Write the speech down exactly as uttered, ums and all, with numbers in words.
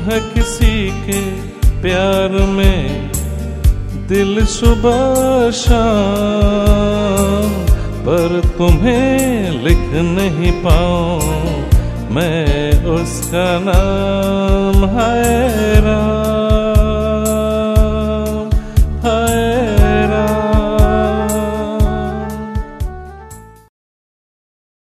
है किसी के प्यार में दिल सुबह शाम, पर तुम्हें लिख नहीं पाऊं मैं उसका नाम। है राम।